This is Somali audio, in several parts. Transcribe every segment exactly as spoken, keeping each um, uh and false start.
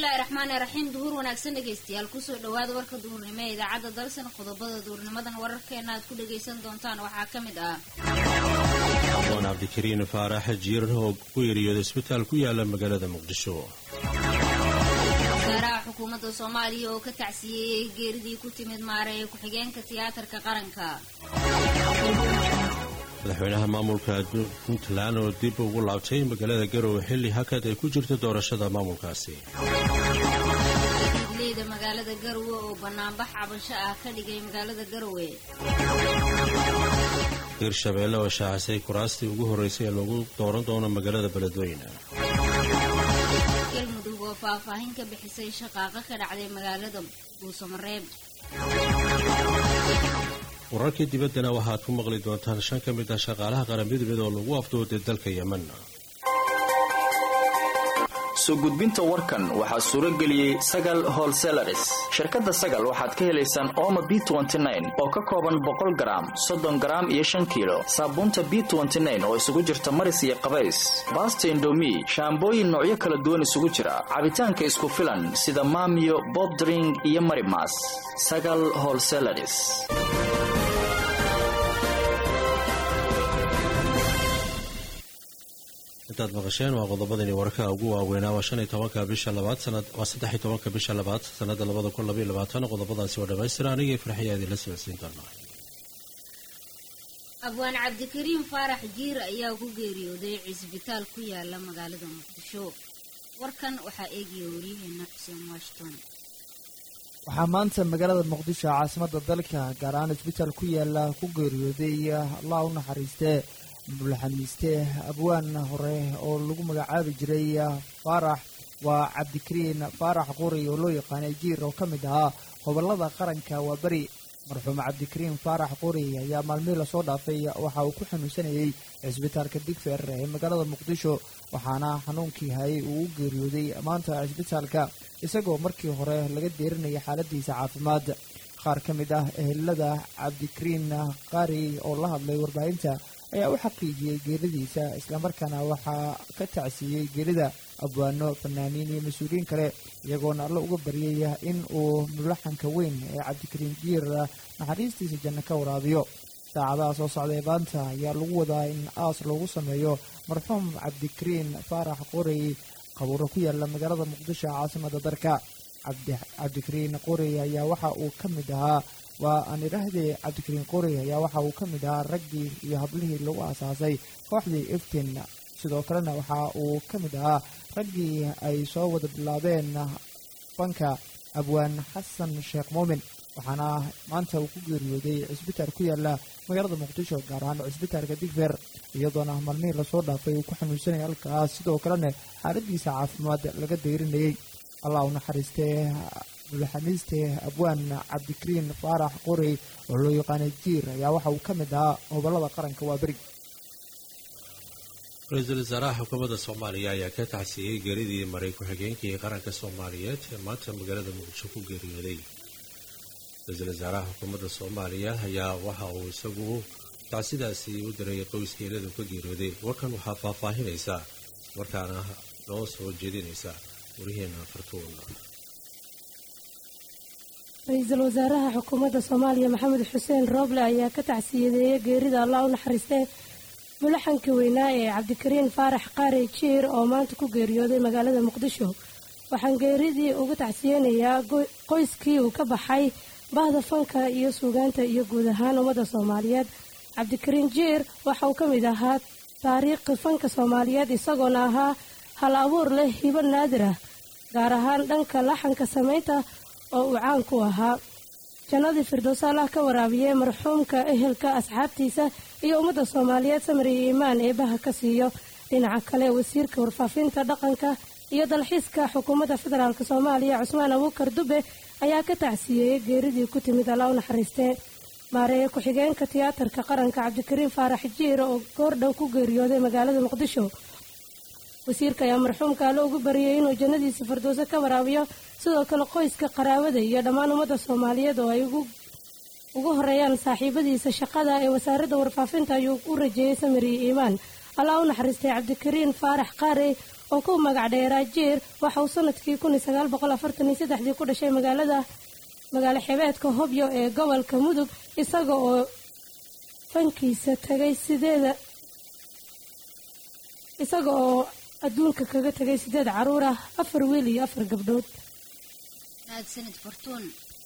bismillaahi raxmaani raxiim duhur wanaagsan dhageystayaal kusoo dhawaada warka duhurnimo ee idaacadda dalsan qodobada duhurnimadan wararkeena aad ku dhageysan doontaan waxaa ka mid ah waan cabdikariin faarax jiir oo ku yeeriyooday isbitaal ku yaala magaalada muqdisho wasaaraha xukuumadda soomaaliya oo ka tacsiyeeyey geeridii ku timid maareeye ku-xigeenka tiyaatarka qaranka madaxweynaha maamulka puntland oo dib ugu laabtay magaalada garowe xilli hakad ay ku jirto doorashada maamulkaasi leyda magaalada garowe oo banaanbax cabasho ah ka dhigay magaalada garowe hirshabeelle oo shaacisay kuraastii ugu horreysay ee lagu dooran doono magaalada beledweyne galmudug oo faahfaahin ka bixisay shaqaaqo ka dhacday magaalada buusamareeb wararkii dibaddana waxaad ku maqli doontaan shan ka mid ah shaqaalaha qaramidmid oo lagu afdooday dalka yemen soo gudbinta warkan waxaa suuro geliyey sagal holselaris shirkadda sagal waxaad ka helaysaan ooma b oo ka kooban boqol garaam soddon garaam iyo shan kiilo saabuunta b oo isugu jirta maris iyo qabays baasta indomi shaambooyin noocyo kala duwan isugu jira cabitaanka isku filan sida maamiyo bobdring iyo marimas sagal holselaris intaad maqasheen waa qodobadani wararka ugu waaweynaa waa shan iyo tobanka bisha labaad sanad waa saddex iyo tobanka bisha labaad sanada labada kun labaiyo labaatan qodobadaasi oo dhammaystira anigii farxiyaadii la socodsiin doonaa abwaan cabdikariin faarax jiir ayaa ku geeriyooday cisbitaal ku yaala magaalada muqdisho warkan waxaa eegaya waryaheena xuseen washington waxaa maanta magaalada muqdisho caasimada dalka gaar ahaan cisbitaal ku yaala ku geeriyooday allah u naxariistee mulaxamiiste abwaan hore oo lagu magacaabi jiray faarax waa cabdikariin faarax quri oo loo yaqaanay jiir oo ka mid ahaa gobolada qaranka waa beri marxuum cabdikariin faarax quri ayaa maalmihii lasoo dhaafay waxa uu ku xanuunsanayey cisbitaalka digfer ee magaalada muqdisho waxaana xanuunkii hayay uu u geeriyooday maanta cisbitaalka isagoo markii hore laga deerinayay xaaladiisa caafimaad qaar ka mid ah ehelada cabdikariin qari oo la hadlay warbaahinta ayaa u xaqiijiyey geeridiisa islamarkaana waxaa ka tacsiiyey geerida abwaano fanaaniin iyo mas-uuliyiin kale iyagoona alla uga baryay in uu mulaxanka weyn ee cabdikariin jiir naxariistiisa janno ka waraabiyo saacadaha soo socday maanta ayaa lagu wadaa in aas loogu sameeyo marxuum cabdikariin faarax qorey qabuuro ku yaala magaalada muqdisho caasimada dalka cabdikariin qorey ayaa waxa uu ka mid ahaa waa aan idhaahdee cabdikariin qorey ayaa waxa uu ka mid ahaa raggii iyo hablihii lagu aasaasay kooxdii iftin sidoo kalena waxa uu ka mid ahaa raggii ay soo wada bilaabeen fanka abwaan xasan sheekh muumin waxaana maanta uu ku geeriyooday cisbitaal ku yaala magaalada muqdisho gaar ahaan cisbitaalka digfer iyadoona maalmihii lasoo dhaafay uu ku xanuunsanayay halkaas sidoo kalena xaaladiisa caafimaad laga dayrinayay allah u naxariistee mulaxamiiste abwaan cabdikariin faarax qorey oo loo yaqaanay jiir ayaa waxa uu ka mid ahaa gobolada qaranka waa beri ra-iisul wasaaraha xukuumadda soomaaliya ayaa ka tacsiiyey geeridii maray ku-xigeenkii qaranka soomaaliyeed ee maanta magaalada muqdisho ku geeriyooday ra-iisul wasaaraha xukuumadda soomaaliya ayaa waxa uu isagu tacsidaasi u diray qoyskeeladu ka geeriyooday warkan waxaa faahfaahinaysa markaana noo soo jeedinaysa wariheena fartuun ra-iisul wasaaraha xukuumadda soomaaliya maxamed xuseen rooble ayaa ka tacsiyadeeyay geerida allah u naxariistee mulaxanka weynaa ee cabdikariin faarax qaari jiir oo maanta ku geeriyooday magaalada muqdisho waxaan geeridii uga tacsiyeynayaa qoyskii uu ka baxay bahda fanka iyo suugaanta iyo guud ahaan ummadda soomaaliyeed cabdikariin jiir waxa uu ka mid ahaa taariikhi fanka soomaaliyeed isagoona ahaa hal abuur leh hibo naadir ah gaar ahaan dhanka laxanka samaynta oo uu caan ku ahaa jannadii firdowsa allah ka waraabiyey marxuumka ehelka asxaabtiisa iyo ummadda soomaaliyeed samir iyo iimaan eebaha ka siiyo dhinaca kale wasiirka warfaafinta dhaqanka iyo dalxiiska xukuumadda federaalk soomaaliya cusmaan abuukar dube ayaa ka tacsiyeeyey geeridii ku timid alla u naxariistee maareeye ku-xigeenka tiyaatarka qaranka cabdikariin faarax jiir oo goordhow ku geeriyooday magaalada muqdisho wasiirka ayaa marxuumka alle ugu bariyey inuu jannadiisa firdowsa ka waraabiyo sidoo kale qoyska qaraabada iyo dhammaan ummadda soomaaliyeed oo ay ugu horeeyaan saaxiibadiisa shaqada ee wasaaradda warfaafinta ayuu u rajeeyey samir iyo iimaan allah u naxariistay cabdikariin faarax qaari oo ku magac dheeraa jiir waxa uu sanadkii kun iyo sagaal boqol afartan iyo saddexdii ku dhashay magaalada magaalo xebeedka Hobyo ee gobolka Mudug isaga oo fankiisa tagay sideeda isaga oo adduunka kaga tagay sideed caruur ah afar wiil iyo afar gabdhood. mahadsanid Fortun.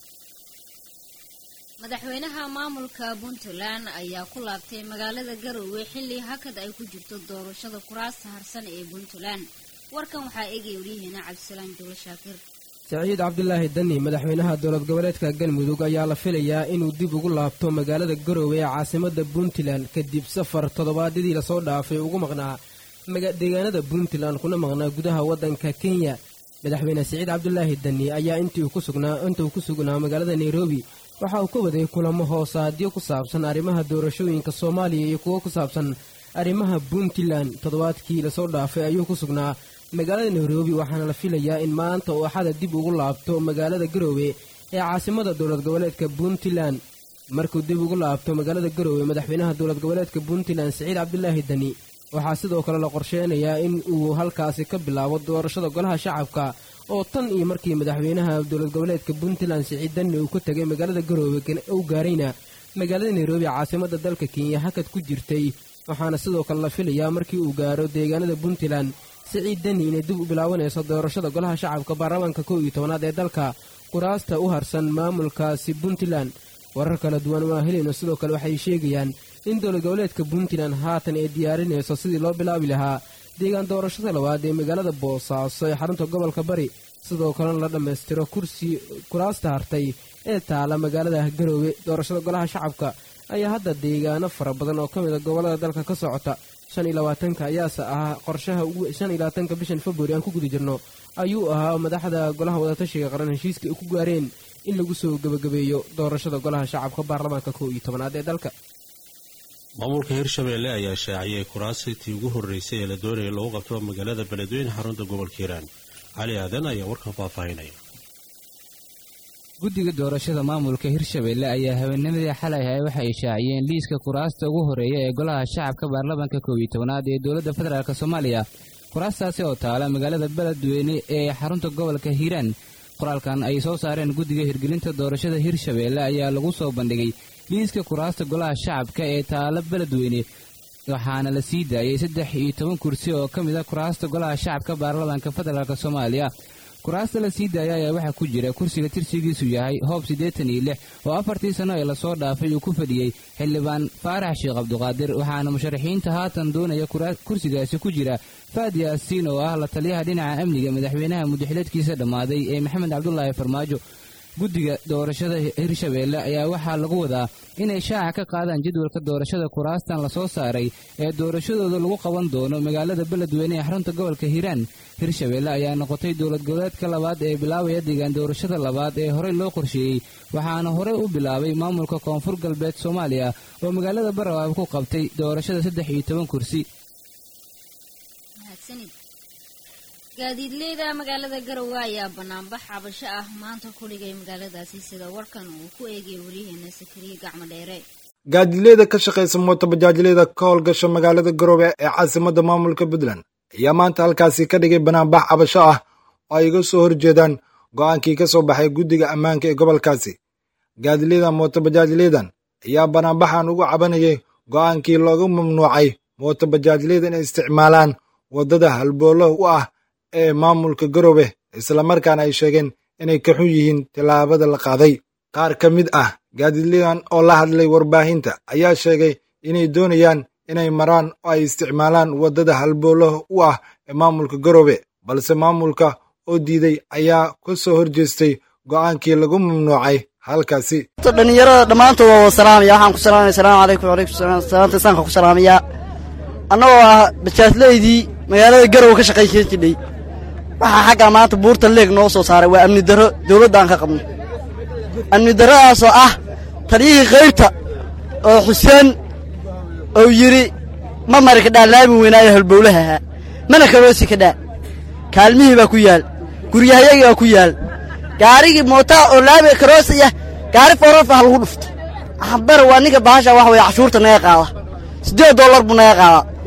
madaxweynaha maamulka Puntland ayaa ku laabtay magaalada Garowe xilli hakad ay ku jirto doorashada kuraasta harsan ee Puntland. warkan waxaa eegay wariyaheena Cabdisalaam Duule Shaakir. Saciid Cabdullaahi Dani madaxweynaha dowlad goboleedka Galmudug ayaa la filayaa inuu dib ugu laabto magaalada Garowe ee caasimadda Puntland kadib safar toddobaadkii la soo dhaafay ugu maqnaa deegaanada Puntland kuna maqnaa gudaha waddanka Kenya. madaxweyne Saciid Cabdullaahi Dani ayaa intii uu ku sugnaa inta uu ku sugnaa magaalada Nairobi waxa uu ka waday kulamo hoosaadyo ku saabsan arrimaha doorashooyinka Soomaaliya iyo kuwa ku saabsan arrimaha Puntland. toddobaadkii la soo dhaafay ayuu ku sugnaa magaalada Nairobi waxaana la filayaa in maanta uu axada dib ugu laabto magaalada Garowe ee caasimadda dowlad goboleedka Puntland. markuu dib ugu laabto magaalada Garowe madaxweynaha dowlad goboleedka Puntland Saciid Cabdullaahi Dani waxaa sidoo kale la qorsheynayaa in uu halkaasi ka bilaabo doorashada golaha shacabka oo tan iyo markii madaxweynaha dowlad goboleedka Puntland Saciid Dani uu ku tagay magaalada Garowe uu gaarayna magaalada Nairobi caasimadda dalka Kenya hakad ku jirtay. waxaana sidoo kale la filayaa markii uu gaaro deegaanada Puntland Saciid Dani inay dib u bilaabanayso doorashada golaha shacabka baarlamaanka kow iyo tobanaad ee dalka kuraasta u harsan maamulkaasi Puntland. warar kala duwan oo helayno sidoo kale waxay sheegayaan in dowlad goboleedka Puntland haatan ay diyaarinayso sidii loo bilaabi lahaa deegaan doorashada labaad ee magaalada Boosaaso ee xarunta gobolka Bari sidoo kale la dhameystiro kursi kuraasta hartay ee taala magaalada Garowe. doorashada golaha shacabka ayaa hadda deegaano fara badan oo ka mid ah gobolada dalka ka socota shan iyo labaatanka ayaase ahaa qorshaha ugu shan iyo labaatanka bishan February aan ku guda jirno ayuu ahaa madaxda golaha wadatashiga qaran heshiiska ay ku gaareen in lagu soo gabagabeeyo doorashada golaha shacabka baarlamaanka kow iyo tobanaad ee dalka. maamulka Hirshabelle ayaa shaaciyay kuraastii ugu horeysay ee la doonayay lagu qabto magaalada Beledweyne xarunta gobolka Hiiraan. cali aadan ayaa warkan faahfaahinaya. guddiga doorashada maamulka Hirshabelle ayaa habeennimadii xalay ahay waxay shaaciyeen liiska kuraasta ugu horeeya ee golaha shacabka baarlamaanka kow iyo tobanaad ee dowladda federaalk Soomaaliya. kuraastaasi oo taala magaalada Beledweyne ee xarunta gobolka Hiiraan. qoraalkan ay soo saareen guddiga hirgelinta doorashada Hirshabelle ayaa lagu soo bandhigay liiska kuraasta golaha shacabka ee taala Beledweyne waxaana la sii daayay saddex iyo toban kursi oo ka mid ah kuraasta golaha shacabka baarlamaanka federaalk Soomaaliya. kuraasta la sii daayay ayaa waxaa ku jira kursiga tirsigiisu yahay hoob siddeetan iyo lix oo afartii sano ee lasoo dhaafay uu ku fadhiyey xildhibaan Faarax Sheekh Cabduqaadir waxaana musharaxiinta haatan doonaya kursigaasi ku jira Faad Yaasiin oo ah la taliyaha dhinaca amniga madaxweynaha muddaxileedkiisa dhammaaday ee Maxamed Cabdullaahi Farmaajo. guddiga doorashada Hirshabelle ayaa waxaa lagu wadaa inay shaaca ka qaadaan jadwalka doorashada kuraastan la soo saaray ee doorashadooda lagu qaban doono magaalada Beledweyne ee xarunta gobolka Hiiraan. Hirshabelle ayaa noqotay dowlad goboleedka labaad ee bilaabaya deegaan doorashada labaad ee horey loo qorsheeyey waxaana horey u bilaabay maamulka koonfur galbeed Soomaaliya oo magaalada Barawaab ku qabtay doorashada saddex iyo toban kursi. gaadiidleyda magaalada Garowe ayaa banaanbax cabasho ah maanta ku dhigay magaaladaasi sida warkan uu ku eegay wariyaheena Sakariye Gacmo Dheere. gaadiidleyda ka shaqeysa mooto bajaajleyda ka howlgasha magaalada Garowe ee caasimadda maamulka Puntland ayaa maanta halkaasi ka dhigay banaanbax cabasho ah oo ay uga soo horjeedaan go'aankii ka soo baxay guddiga ammaanka ee gobolkaasi. gaadiidleyda mooto bajaajleydan ayaa banaanbaxan ugu cabanayay go'aankii looga mamnuucay mooto bajaajleyda inay isticmaalaan waddada halbowlo u ah ee maamulka Garowe isla markaana ay sheegeen inay ka xun yihiin tilaabada la qaaday. qaar ka mid ah gaadiidleydan oo la hadlay warbaahinta ayaa sheegay inay doonayaan inay maraan oo ay isticmaalaan waddada halbowlo u ah ee maamulka Garowe balse maamulka oo diiday ayaa ka soo horjeestay go'aankii lagu mamnuucay halkaasi. dhalinyarada dhammaantood waa salaamaya waxaan ku salaamay assalaamu calaykum wa calaykum salaam salaanta sanka ku salaamaya annagoo ah bajaajleydii magaalada Garowe ka shaqayn jirtay waxa xagga maanta buurta leeg noo soo saaray waa amni darro dawladda aan ka qabno. amni darradaas oo ah taliyihii qaybta oo Xuseen oo yiri ma mari ka dhaalaami weynaayo halbowlaha mana karoosi ka dhaa kaalmihii baa ku yaal guryahayaga baa ku yaal gaarigii moota oo laabe karoosiya gaari forof ah lagu dhufto xambar waa niga baasha wax way cashuurta naga qaada siddeed dollar buu naga qaada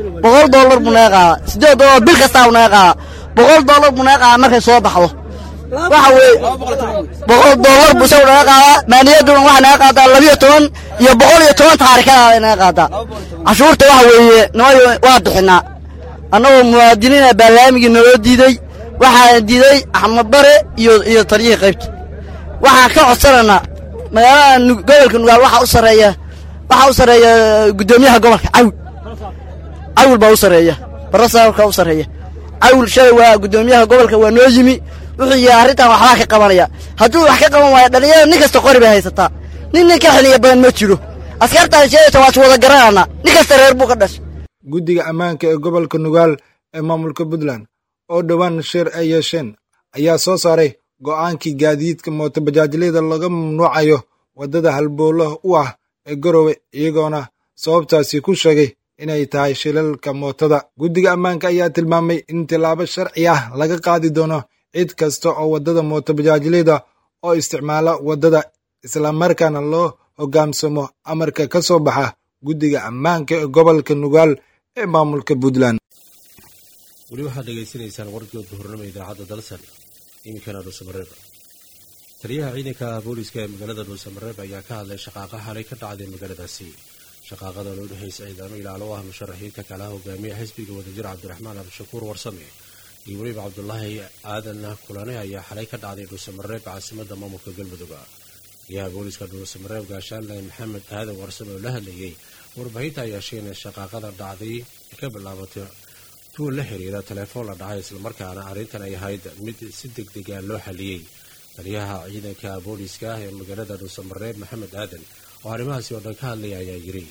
boqol dollar buu naga qaadaa siddeed dollar bil kastaa buu naga qaadaa boqol dollar buu naga qaadaa markay soo baxdo waxa weeye boqol dollar buu isagu naga qaadaa maaliyadduna waxaa naga qaadaa labiyo toban iyo boqol iyo toban taarikada naga qaadaa cashuurta waxa weeye nimayo waa bixinaa annagoo muwaadiniina baarlaamigii naloo diiday waxaa diiday axmed bare iyo iyo taliyihii qaybta waxaan ka codsanaynaa magaalada gobolka nugaal waxaa u sarreeya waxaa u sarreeya guddoomiyaha gobolka cawil cawil baa u sarreeya barasaabka u sarreeya cawil shalay waa guddoomiyaha gobolka waa noo yimi wuxuu yihi arrintan waxbaa ka qabanaya hadduu wax ka qaban waayo dhallinyarada nin kasta qori bay haysataa nin nin ka xiliya badan ma jiro askartaan sheegaysa waa is wada garanana nin kasta reer buu ka dhashay guddiga ammaanka ee gobolka nugaal ee maamulka puntland oo dhowaan shir ay yeesheen ayaa soo saaray go'aankii gaadiidka mootobajaajleyda laga mamnuucayo waddada halbowlaha u ah ee garowe iyagoona sababtaasi ku sheegay inay tahay shilalka mootada guddiga ammaanka ayaa tilmaamay in tilaabo sharci ah laga qaadi doono cid kasta oo waddada mootobajaajleyda oo isticmaala waddada islamarkaana loo hogaansamo amarka ka soo baxa guddiga ammaanka ee gobolka nugaal ee maamulka puntland weli waxaad dhegaysanaysaan warkii duhurnimo idaacadda dalsan iminkana dhuusamareeb taliyaha ciidanka booliiska ee magaalada dhuusamareeb ayaa ka hadlay shaqaaqa xalay ka dhacday magaaladaasi shaqaaqada loo dhexaysa ciidamo ilaalo ah musharaxiinta kala hogaamiya xisbiga wadajir cabdiraxmaan abdishakuur warsame iyo weliba cabdulaahi aadan kulane ayaa xalay ka dhacday dhuusamareeb caasimadda maamulka galmudug taliyaha booliiska dhuusamareeb gaashaanle maxamed aadan warsame oo la hadlayey warbaahinta ayaa sheegay in shaqaaqada dhacday ka bilaabatay tuul la xiriira telefoon la dhacay islamarkaana arrintan ay ahayd mid si degdega loo xaliyey taliyaha ciidanka booliiska ee magaalada dhuusamareeb maxamed aadan oo arrimahaasi oo dhan ka hadlaya ayaa yiri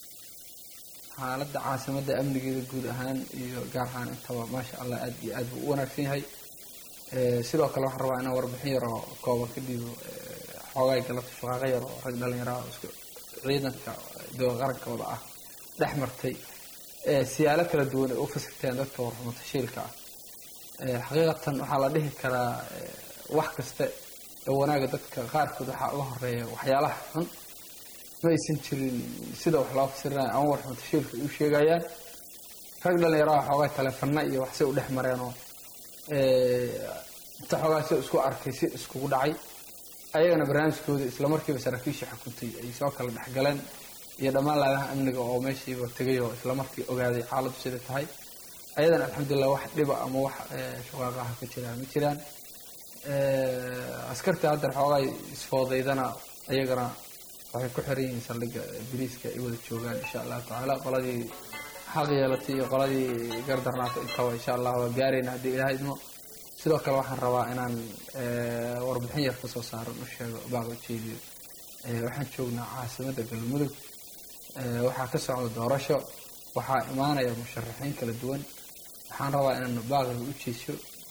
xaaladda caasimadda amnigeeda guud ahaan iyo gaar ahaan intaba maasha allah aad iyo aad buu u wanaagsan yahay sidoo kale waxaan rabaa inaan warbixin yar oo kooban ka dhiibo xoogaay galabta shaqaaqo yar oo rag dhalinyaraha isku ciidanka dowlad qarankooda ah dhex martay siyaalo kala duwan ay u fasirteen dadka warxumata shiilka ah xaqiiqatan waxaa la dhihi karaa wax kasta ee wanaaga dadka qaarkood waxaa uga horeeya waxyaalaha xun ma aysan jirin sida wax loo fasirinayo ama warxumata shiilka ay u sheegayaan rag dhalinyaraha xoogaa taleefana iyo waxsay u dhex mareenoo inta xoogaa si isku arkay si iskugu dhacay ayagana barnaamijkooda islamarkiiba saraakiisha xukuntay ay soo kala dhexgaleen iyo dhammaan laadaha amniga oo meeshiiba tegay oo islamarkii ogaaday xaaladdu siday tahay ayadana alxamdulilah wax dhiba ama wax shaqaaqaha ka jiraan ma jiraan askarta hadda xoogaa isfoodaydana ayagana waxay ku xiran yihiin saldhigga biriiska ay wada joogaan insha allahu tacaala qoladii xaq yeelatay iyo qoladii gardarnaata intaba insha allah waa gaarayna haddii ilaha idmo sidoo kale waxaan rabaa inaan warbixin yar kasoo saaran u sheego baaq ujeediyo waxaan joognaa caasimadda galmudug waxaa ka socda doorasho waxaa imaanaya musharaxiin kala duwan waxaan rabaa inaan baaqiga u jeeso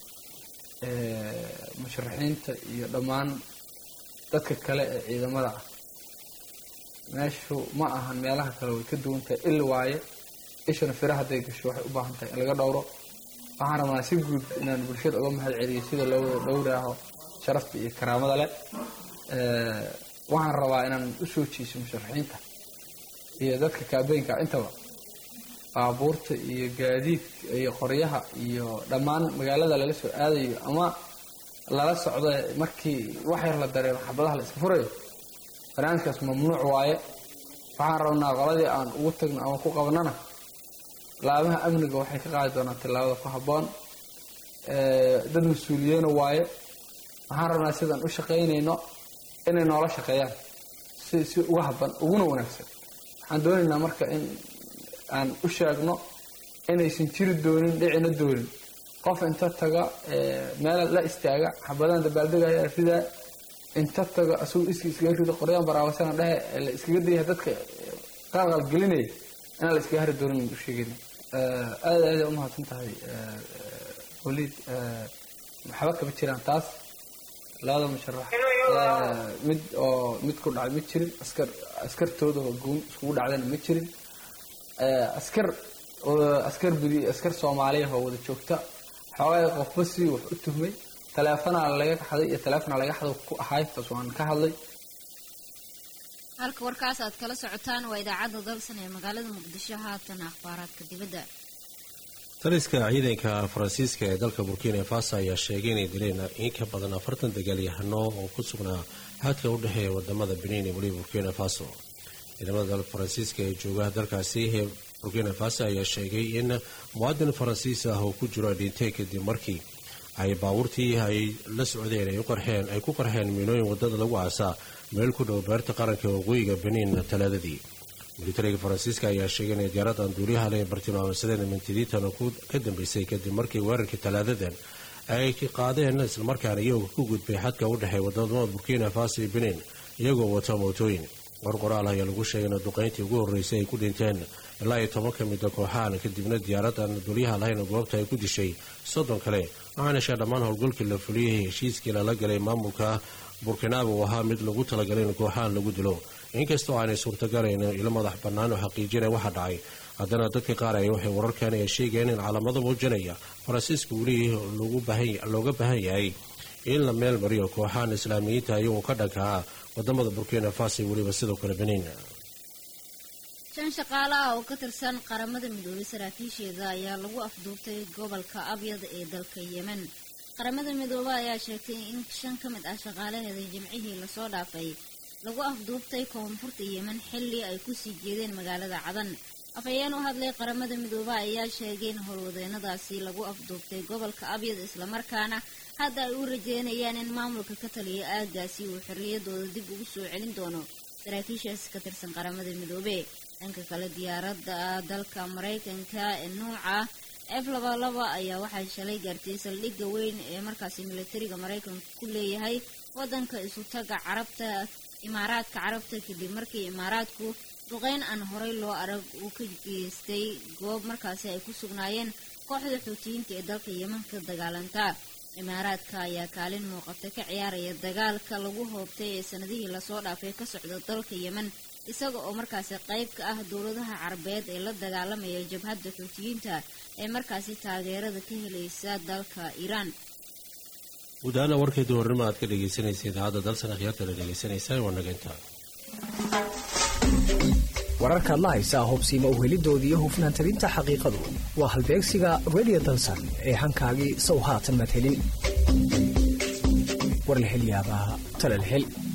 musharaxiinta iyo dhammaan dadka kale ee ciidamada ah meeshu ma ahan meelaha kale way ka duwan tahay il waaye ishana fira hadday gasho waxay u baahan tahay in laga dhowro waxaan rabnaa si guud inaan bulshada uga mahad celiyo sida loo dhowraaho sharafta iyo karaamada leh waxaan rabaa inaan u soo jeeso musharaxiinta iyo dadka kaabeynka intaba baabuurta iyo gaadiidka iyo qoryaha iyo dhammaan magaalada lala soo aadayo ama lala socdo markii wax yar la dareemo xabadaha la iska furayo barnaamijkaas mamnuuc waaye waxaan rabnaa qoladii aan ugu tagno ama ku qabanana laamaha amniga waxay ka qaadi doonaan tillaabada ku habboon dad mas-uuliyeena waaye waxaan rabnaa sidaan u shaqaynayno inay noola shaqeeyaan si si uga habban uguna wanaagsan waxaan doonaynaa marka in aan u sheegno inaysan jiri doonin dhicina doonin qof inta taga meel la istaaga xabadaan dabaaldegaya ridaa inta taga asagoo iski iskaga rido qoryaan baraawasana dhehe la iskaga dayah dadka qalqal gelinaya inaan la iskaga hari doonin u sheegayna aad aad u mahadsan tahay waliid waxba kama jiraan taas labada musharax mid oo mid ku dhacay ma jirin askar askartooda guun iskugu dhacdayna ma jirin askar askar budi askar soomaaliya oo wada joogta xoogaa qofba si wax u tuhmay taleefana laga xaday iyo taleefana laga xaday ku ahay taas waan ka hadlay halka warkaas aad kala socotaan waa idaacadda dalsan ee magaalada muqdisho haatan akhbaaraadka dibadda. taliska ciidanka faransiiska ee dalka burkina faso ayaa sheegay inay dileen in ka badan afartan dagaalyahano oo ku sugnaa haadka u dhexeeya wadamada benin iyo weliba burkina faso. ciidamada dalka faransiiska ee joogaha dalkaasi ee burkina faso ayaa sheegay in muwaadin faransiis ah oo ku jiro dhintay kadib markii ay baabuurtii ay la socdeen ay qarxeen ay ku qarxeen miinooyin wadada lagu aasaa meel ku dhow beerta qaranka waqooyiga benin talaadadii. militariga faransiiska ayaa sheegay in diyaaradan duuliyaha leh bartilmaameedsadeen mintidiintan ka dambeysay kadib markii weerarkii talaadadan ay qaadeen islamarkaana iyagoo ku gudbay xadka u dhexeeya wadamada burkina faso iyo benin iyagoo wata mootooyin. war qoraal ayaa lagu sheegay in duqeyntii ugu horreysay ay ku dhinteen ilaa iyo toban ka mida kooxahan kadibna diyaaradan duuliyaha lahayn goobta ay ku dishay soddon kale waxaana sheegay dhammaan howlgalkii la fuliyey heshiiskii lala galay maamulka burkinaaba uu ahaa mid lagu talagalay in kooxahan lagu dilo. inkastoo aanay suurtagalayn ilo madax bannaan oo xaqiijinaya waxa dhacay haddana dadka qaar ay waxay wararkan ay sheegeen in calaamado muujinaya faransiiska weli looga baahan yahay in la meel mariyo kooxahan islaamiyiinta iyagoo ka dhankaa wadamada burkina faso weliba sidoo kale benin. shan shaqaale ah oo ka tirsan qaramada midoobay saraakiisheeda ayaa lagu afduubtay gobolka abyad ee dalka yemen. qaramada midoobe ayaa sheegtay in shan ka mid ah shaqaalaheeda jimcihii lasoo dhaafay lagu afduubtay koonfurta yemen xilli ay kusii jeedeen magaalada cadan. afhayeen u hadlay qaramada midoobe ayaa sheegay in howlwadeenadaasi lagu afduubtay gobolka abyad islamarkaana hadda ay u rajeynayaan in maamulka ka taliya aagaasi uu xorriyadooda dib ugu soo celin doono saraakiishaas ka tirsan qaramada midoobe. dhanka kale diyaaradda dalka maraykanka ee nuuca f laba laba ayaa waxay shalay gaartay saldhigga weyn ee markaasi militariga maraykanka ku leeyahay wadanka isutaga carabta imaaraadka carabta kadib markii imaaraadku duqeyn aan horey loo arag uu ka geystay goob markaasi ay ku sugnaayeen kooxda xuutiyiinta ee dalka yemen ka dagaalanta. imaaraadka ayaa kaalin muuqata ka ciyaaraya dagaalka lagu hoobtay ee sanadihii lasoo dhaafay ka socda dalka yemen isaga oo markaasi qayb ka ah dowladaha carabeed ee la dagaalamaya jabhadda xuutiyiinta ee markaasi taageerada ka helaysa dalka iiraan. gudaana warkeeda hornimo aad ka dhegaysanaysa idaacadda dalsan akhyaarta la dhegaysanaysaa waa nageynta wararkaad la haysaa hubsiima uhelidoodii iyo hufnaan tabinta xaqiiqadu waa halbeegsiga radio dalsan ee hankaagii sow haatan maad helin war la hel yaabaa tala la hel